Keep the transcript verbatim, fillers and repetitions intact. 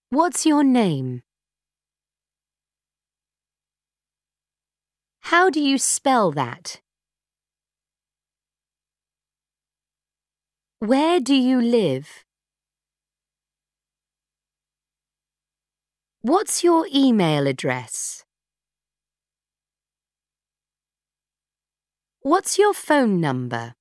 What's your name? How do you spell that? Where do you live? What's your email address? What's your phone number?